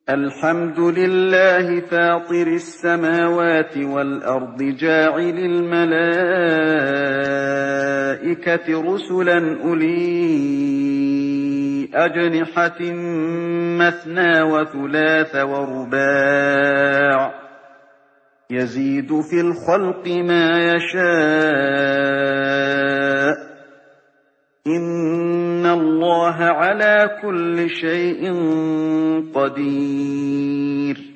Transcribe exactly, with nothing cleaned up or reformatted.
الحمد لله فاطر السماوات والأرض جاعل الملائكة رسلا أولي أجنحة مثنى وثلاث ورباع يزيد في الخلق ما يشاء إن الله على كل شيء قدير